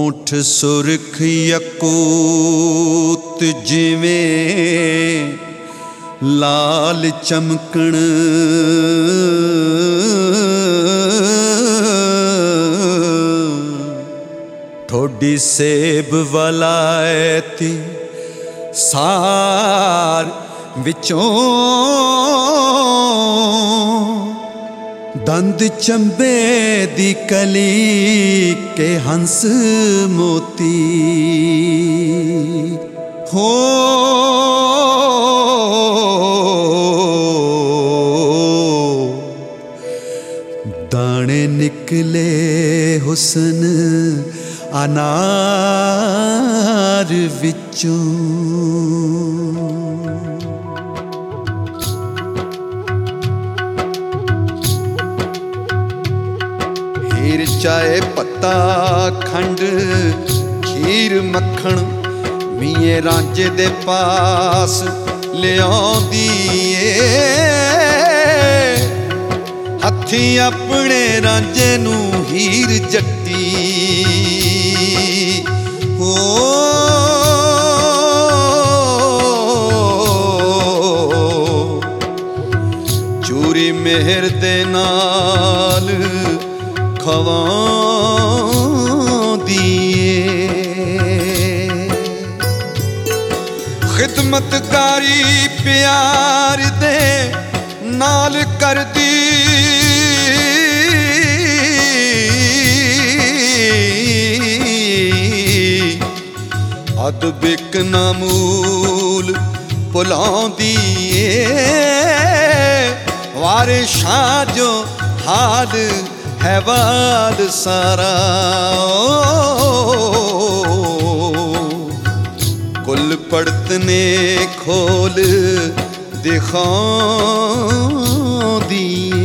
होंठ सुरख यकूत जिवें लाल चमकण, ठोडी सेब वलायती सार विचों, दंद चंबे दी कली के हंस मोती हो। दाने निकले हुसन अनार विचों, हीर चाहे पत्ता खंड खीर मक्खण मिये रांझे दे पास लियाउंदी ए, हथी अपने रांझे नू हीर जट्टी हो। चूरी मेहर दे नाल खवांदी खिदमतकारी प्यार दे नाल कर दी, अदब इक नामूल भुलांदी वारे शाह जो हाल है वाल सारा। कुल पड़तने खोल दिखांदी,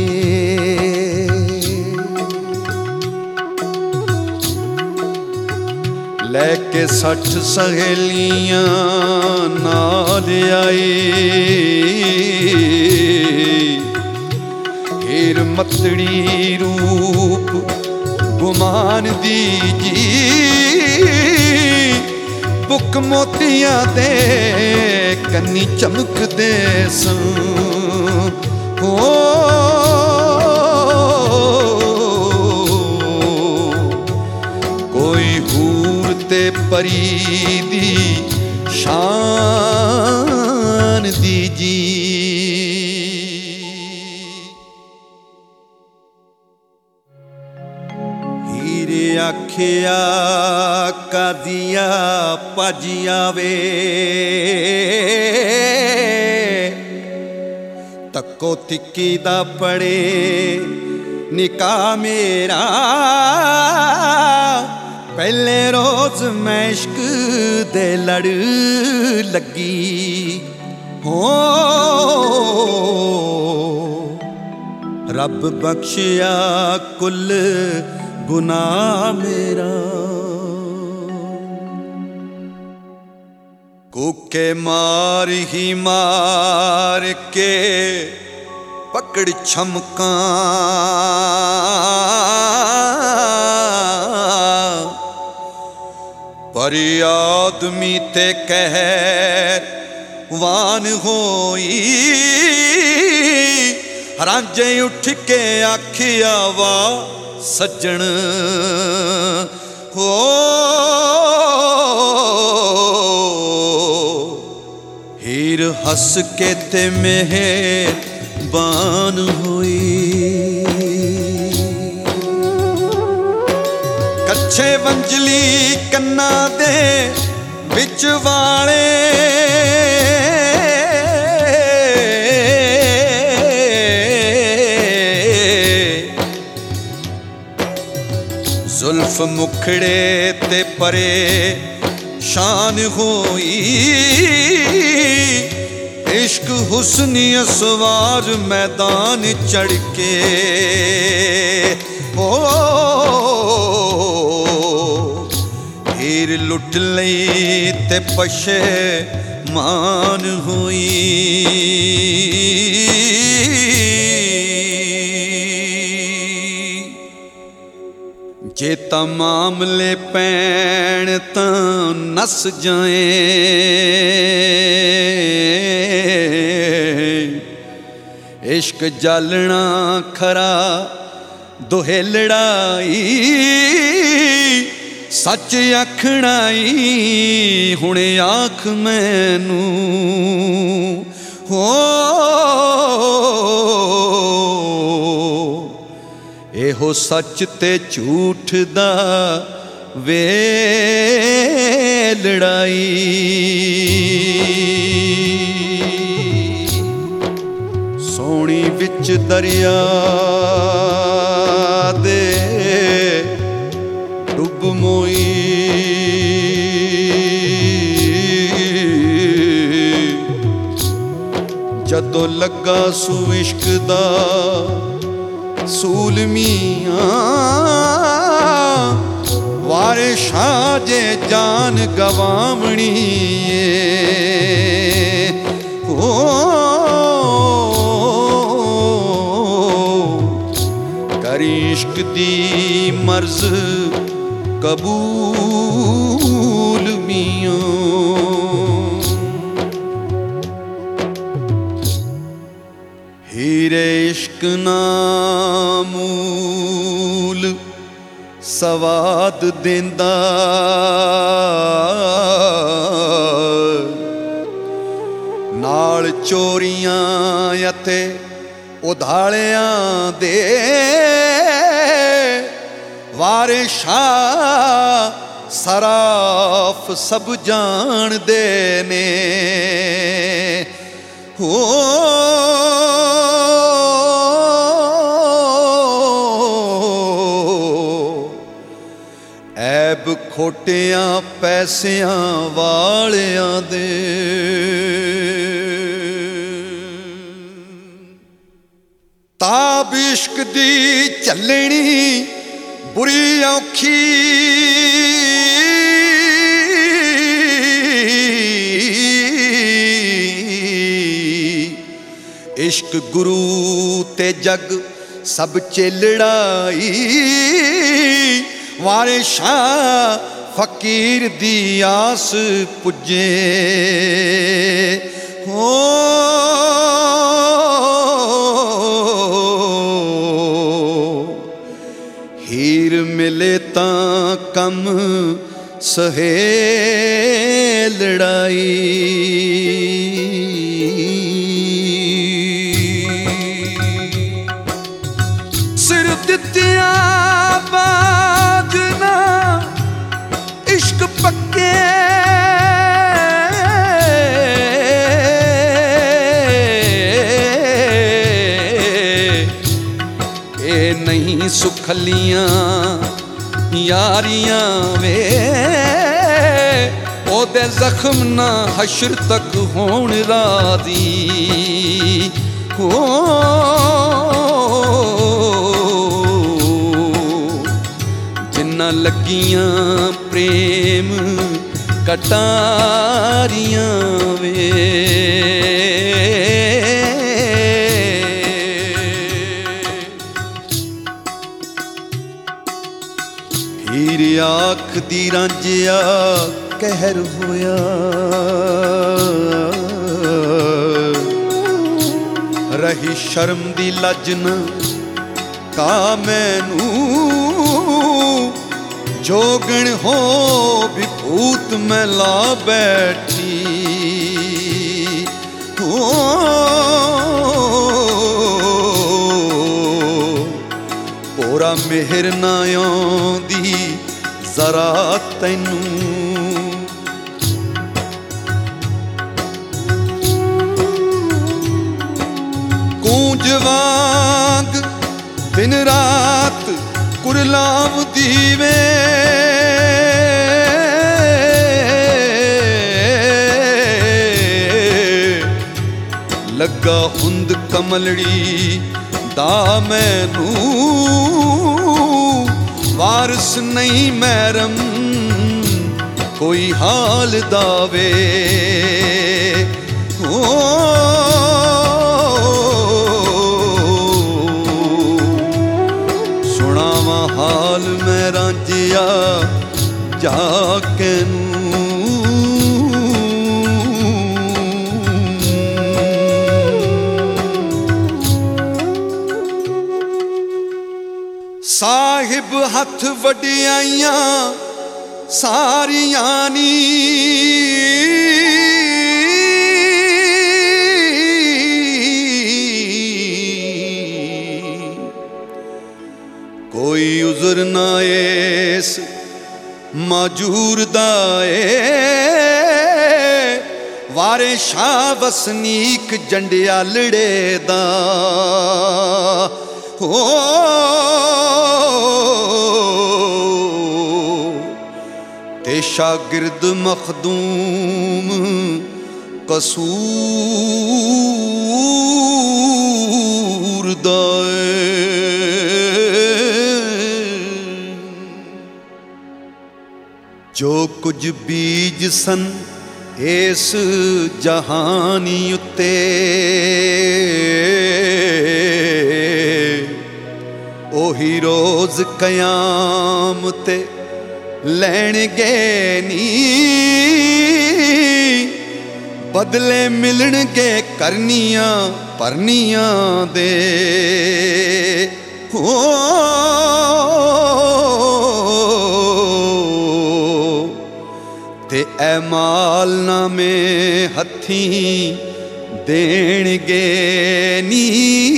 लेके 60 सहेलियां नाल आई, हीर मतड़ी रूप गुमान दी जी, बुक मोतियां दे कन्नी चमकदे सन हो। कोई हूर ते परी दी शान दी जी। हीरे आखिया कादिया पाजिया वे, तक्को तिक्की दा पड़े निकाह मेरा, पहले रोज मैं इश्क दे लड़ लगी हो। रब बख्शिया कुल गुनाह मेरा, कूके मार ही मार के पकड़ छमका, पर आदमी ते कहर वान होई, रांझे उठ के आखिया वा सज्जन हो। हीर हस के ते मेहरबान होई, कच्छे वंजली कन्ना दे बिच वाले, जुल्फ मुखड़े ते परे शान होई, इश्क हुस्नी असवार मैदान चढ़ के ओ। हीर लुट लई ते पशे मान हुई, जे ਜੇ ਤਾਂ ਮਾਮਲੇ ਪੈਣ ਤਾਂ ਨੱਸ ਜਾਏ, ਇਸ਼ਕ ਜਾਲਣਾ ਖਰਾ ਦੋਹੇ ਲੜਾਈ, ਸੱਚ ਆਖਣਾ ਈ ਹੁਣ ਆਖ ਮੈਨੂੰ ਹੋ। ਇਹੋ ਸੱਚ ਤੇ ਝੂਠ ਦਾ ਵੇ ਲੜਾਈ। ਸੋਹਣੀ ਵਿੱਚ ਦਰਿਆ ਦੇ ਡੁੱਬ ਮੋਈ, ਜਦੋਂ ਲੱਗਾ ਸੂ ਇਸ਼ਕ ਦਾ ਸੂਲ ਮੀਆਂ, ਵਾਰਿਸ਼ਾਂ ਜੇ ਜਾਨ ਗਵਾਵਣੀ ਏ ਹੋ। ਕਰੀ ਇਸ਼ਕ ਦੀ ਮਰਜ਼ ਕਬੂਲ ਮੀਆਂ। ਹੀਰੇ ਇਸ਼ਕ ਨਾਮੂਲ ਸਵਾਦ ਦੇਂਦਾ, ਨਾਲ ਚੋਰੀਆਂ ਅਤੇ ਉਧਾਲਿਆਂ ਦੇ ਵਾਰਿਸ਼ਾਂ ਸਰਾਫ ਸਭ ਜਾਣਦੇ ਨੇ ਹੋ। ਐਬ ਖੋਟਿਆਂ ਪੈਸਿਆਂ ਵਾਲਿਆਂ ਦੇ, ਤਾਬ ਇਸ਼ਕ ਦੀ ਝੱਲਣੀ ਬੁਰੀ ਔਖੀ, ਇਸ਼ਕ ਗੁਰੂ ਤੇ ਜਗ ਸਭ ਚੇਲੜਾਈ, ਵਾਰਿਸ਼ਾਂ ਫਕੀਰ ਦੀ ਆਸ ਪੁੱਜੇ ਹੋ। ਹੀਰ ਮਿਲੇ ਤਾਂ ਕੰਮ ਸਹੇ ਲੜਾਈ। ਸਿਰ ਦਿੱਤਿਆਂ ਬਾਜ ਨਾ ਇਸ਼ਕ ਪੱਕੇ, ਇਹ ਨਹੀਂ ਸੁਖਲੀਆਂ ਯਾਰੀਆਂ ਵੇ, ਉਹਦੇ ਜ਼ਖਮ ਨਾ ਹਸ਼ਰ ਤੱਕ ਹੋਣ ਰਾਜ਼ੀ ਹੋ। ਜਿੰਨਾ ਲੱਗੀਆਂ ਪ੍ਰੇਮ ਕਟਾਰੀਆਂ ਵੇ, ਹੀਰ ਆਖਦੀ ਰਾਂਝਿਆ ਕਹਿਰ ਹੋਇਆ, ਰਹੀ ਸ਼ਰਮ ਦੀ ਲੱਜ ਨਾ ਕਾ ਮੈਨੂੰ, ਜੋਗਣ ਹੋ ਵਿਭੂਤ ਮੈਂ ਲਾ ਬੈਠੀ ਹੋ। ਭੋਰਾ ਮਿਹਰ ਨਾ ਆਉਂਦੀ ਜ਼ਰਾ ਤੈਨੂੰ, ਕੂੰਜ ਵਾਂਗ ਦਿਨ ਰਾਤ ਕੁਰਲਾਵਦੀ ਵੇ, ਲੱਗਾ ਹੁੰਦ ਕਮਲੜੀ ਦਾ ਮੈਨੂੰ, ਵਾਰਸ ਨਹੀਂ ਮਹਿਰਮ ਕੋਈ ਹਾਲ ਦਾ ਵੇ ਹੋ। ਸੁਣਾਵਾਂ ਹਾਲ ਮੈਂ ਰਾਂਝੇ जाके साहिब हथ वडियाइयां सारियां नी कोई उज़र ना एस माजूर दा वारे शाह वसनीक जंडियालड़े दा हो ते शागिर्द मखदूम कसूर दाए जो कुछ बीज सन इस जहानी उत्ते ओही रोज कयामते लैणगे नी बदले मिलणगे करनियां परनियां दे हो ते ऐमाल नामे हथी देणगे नी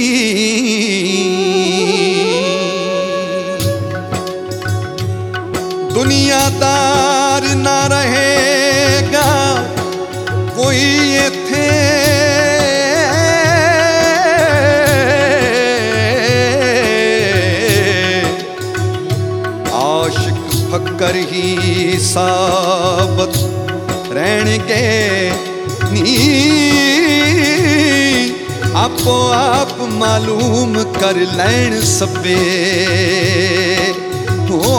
दुनियादार ना रहेगा कोई इत्थे आशिक फकर ही साबत रहणगे नी आपो आप मालूम कर लैण सबे हो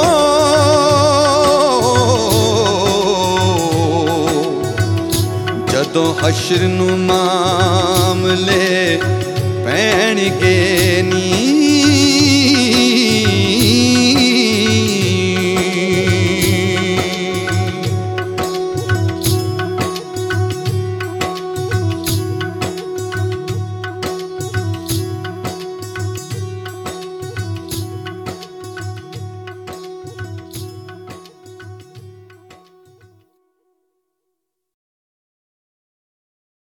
जदों हशर नू मामले पैणगे नी